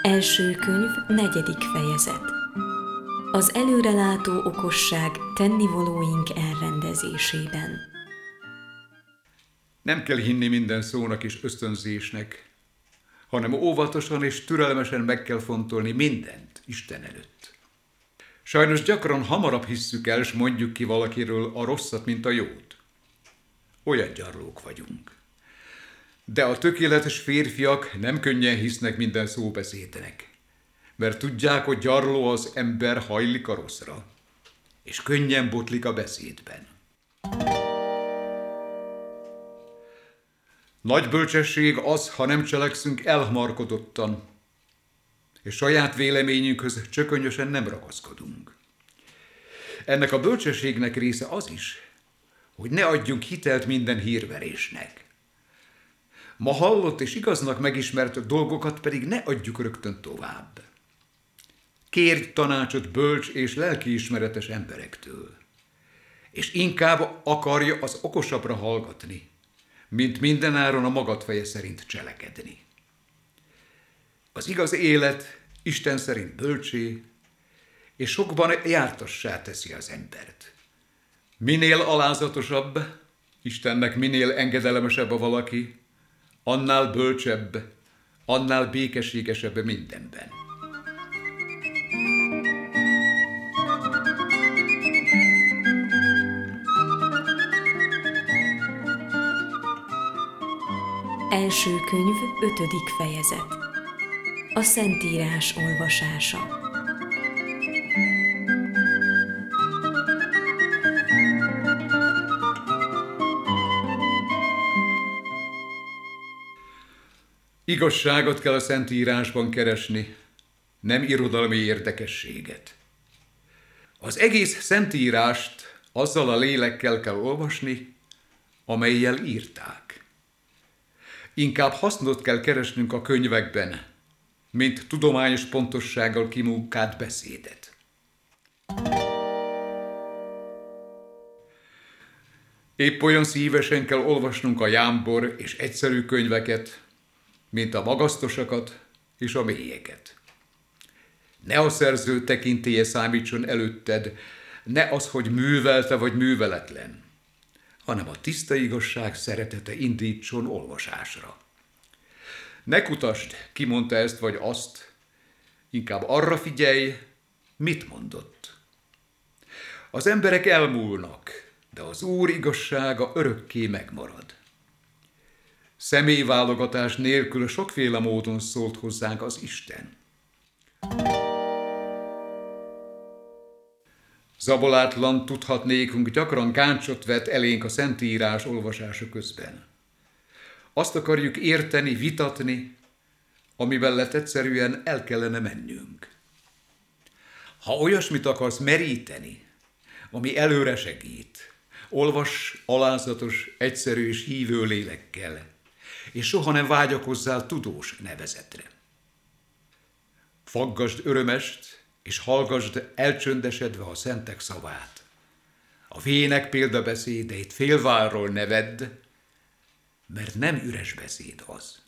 Első könyv, 4. fejezet. Az előrelátó okosság tennivalóink elrendezésében. Nem kell hinni minden szónak és ösztönzésnek, hanem óvatosan és türelmesen meg kell fontolni mindent Isten előtt. Sajnos gyakran hamarabb hisszük el, s mondjuk ki valakiről a rosszat, mint a jót. Olyan gyarlók vagyunk. De a tökéletes férfiak nem könnyen hisznek minden szóbeszédnek, mert tudják, hogy gyarló az ember, hajlik a rosszra, és könnyen botlik a beszédben. Nagy bölcsesség az, ha nem cselekszünk elhamarkodottan, és saját véleményünkhöz csökönyösen nem ragaszkodunk. Ennek a bölcsességnek része az is, hogy ne adjunk hitelt minden hírverésnek. Ma hallott és igaznak megismert dolgokat pedig ne adjuk rögtön tovább. Kérj tanácsot bölcs és lelkiismeretes emberektől, és inkább akarja az okosabbra hallgatni, mint mindenáron a magad feje szerint cselekedni. Az igaz élet Isten szerint bölcsé, és sokban jártassá teszi az embert. Minél alázatosabb, Istennek minél engedelmesebb a valaki, annál bölcsebb, annál békességesebb mindenben. Első könyv, 5. fejezet. A Szentírás olvasása. Igazságot kell a Szentírásban keresni, nem irodalmi érdekességet. Az egész Szentírást azzal a lélekkel kell olvasni, amellyel írták. Inkább hasznot kell keresnünk a könyvekben, mint tudományos pontossággal kimunkált beszédet. Épp olyan szívesen kell olvasnunk a jámbor és egyszerű könyveket, mint a magasztosakat és a mélyeket. Ne a szerző tekintélye számítson előtted, ne az, hogy művelte vagy műveletlen, hanem a tiszta igazság szeretete indítson olvasásra. Ne kutasd, ki mondta ezt vagy azt, inkább arra figyelj, mit mondott. Az emberek elmúlnak, de az Úr igazsága örökké megmarad. Személyválogatás nélkül sokféle módon szólt hozzánk az Isten. Zabolátlan tudhatnékunk gyakran gáncsot vet elénk a Szentírás olvasása közben. Azt akarjuk érteni, vitatni, ami mellett egyszerűen el kellene mennünk. Ha olyasmit akarsz meríteni, ami előre segít, olvass alázatos, egyszerű és hívő lélekkel, és soha nem vágyakozzál tudós nevezetre. Faggasd örömest, és hallgasd elcsöndesedve a szentek szavát. A vének példabeszédeit félvárról ne vedd, mert nem üres beszéd az.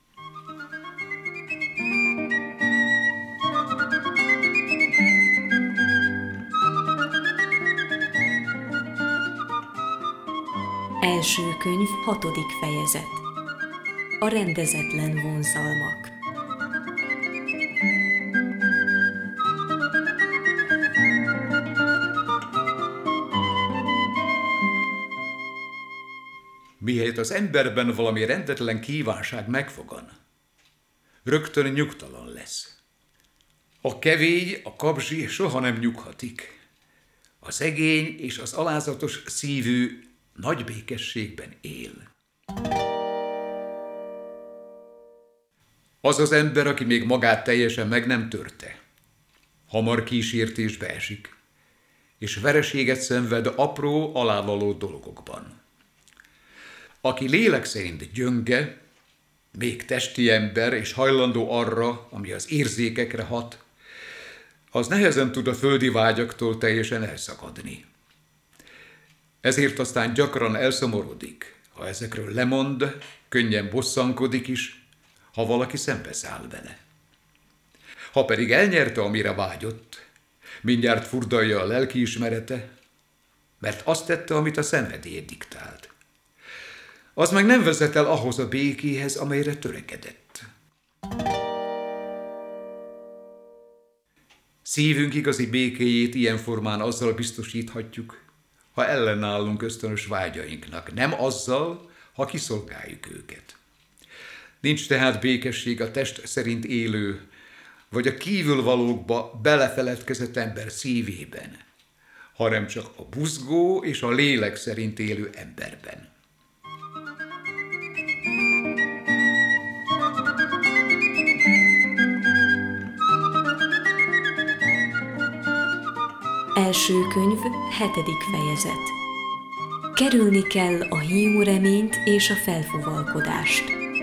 Első könyv, 6. fejezet. A rendezetlen vonzalmak. Mihelyt az emberben valami rendetlen kívánság megfogan, rögtön nyugtalan lesz. A kevély, a kabzsi soha nem nyughatik. A szegény és az alázatos szívű nagy békességben él. Az az ember, aki még magát teljesen meg nem törte, hamar kísértésbe esik, és vereséget szenved apró, alávaló dolgokban. Aki lélek szerint gyönge, még testi ember és hajlandó arra, ami az érzékekre hat, az nehezen tud a földi vágyaktól teljesen elszakadni. Ezért aztán gyakran elszomorodik, ha ezekről lemond, könnyen bosszankodik is, ha valaki szembeszáll vele. Ha pedig elnyerte, amire vágyott, mindjárt furdalja a lelkiismerete, mert azt tette, amit a szenvedélye diktált. Az meg nem vezet el ahhoz a békéhez, amelyre törekedett. Szívünk igazi békéjét ilyen formán azzal biztosíthatjuk, ha ellenállunk ösztönös vágyainknak, nem azzal, ha kiszolgáljuk őket. Nincs tehát békesség a test szerint élő, vagy a kívülvalókba belefeledkezett ember szívében, hanem csak a buzgó és a lélek szerint élő emberben. Első könyv, 7. fejezet. Kerülni kell a hiú reményt és a felfuvalkodást.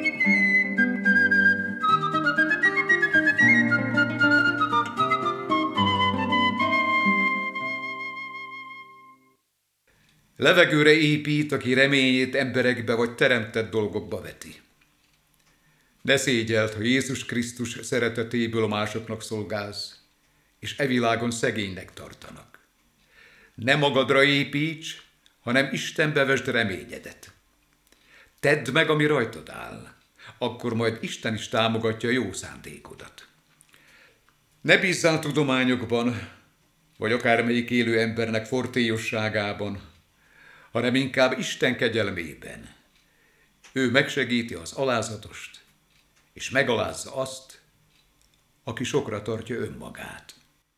Levegőre épít, aki reményét emberekbe vagy teremtett dolgokba veti. Ne szégyeld, ha Jézus Krisztus szeretetéből másoknak szolgálsz, és e világon szegénynek tartanak. Ne magadra építs, hanem Istenbe vesd reményedet. Tedd meg, ami rajtad áll, akkor majd Isten is támogatja jó szándékodat. Ne bízzál tudományokban, vagy akármelyik élő embernek fortélyosságában, hanem inkább Isten kegyelmében. Ő megsegíti az alázatost, és megalázza azt, aki sokra tartja önmagát.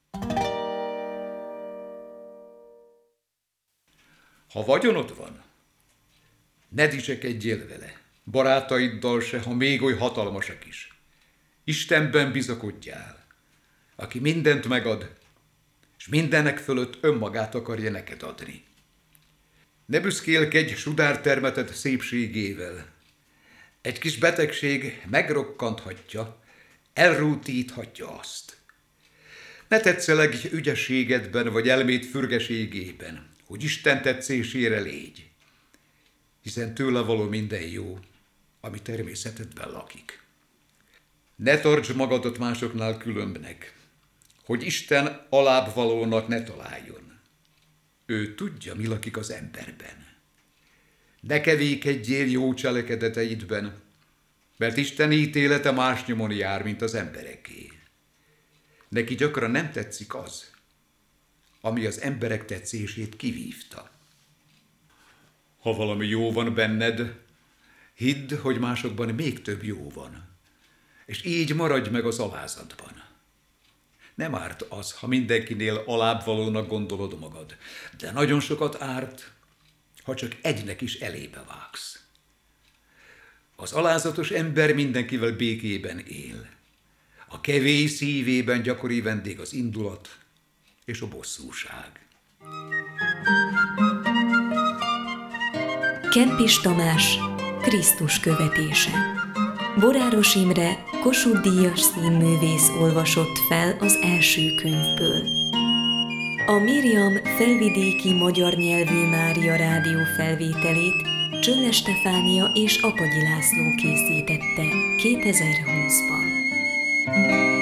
Ha vagyonod van, ne dicsekedjél vele, barátaiddal se, ha még oly hatalmasak is. Istenben bizakodjál, aki mindent megad, és mindenek fölött önmagát akarja neked adni. Ne büszkélkedj sudártermetett szépségével. Egy kis betegség megrokkanthatja, elrútíthatja azt. Ne tetszelegj ügyességedben vagy elméd fürgeségében, hogy Isten tetszésére légy, hiszen tőle való minden jó, ami természetedben lakik. Ne tartsd magadat másoknál különbnek, hogy Isten alábbvalónak ne találjon. Ő tudja, mi lakik az emberben. Ne kevékedjél jó cselekedeteidben, mert Isten ítélete más nyomon jár, mint az embereké. Neki gyakran nem tetszik az, ami az emberek tetszését kivívta. Ha valami jó van benned, hidd, hogy másokban még több jó van, és így maradj meg az alázatban. Nem árt az, ha mindenkinél alábbvalónak gondolod magad, de nagyon sokat árt, ha csak egynek is elébe vágsz. Az alázatos ember mindenkivel békében él. A kevés szívében gyakori vendég az indulat és a bosszúság. Kempis Tamás, Krisztus követése. Boráros Imre, Kossuth-díjas színművész olvasott fel az első könyvből. A Miriam felvidéki magyar nyelvű Mária rádió felvételét Csölle Stefánia és Apagyi László készítette 2020-ban.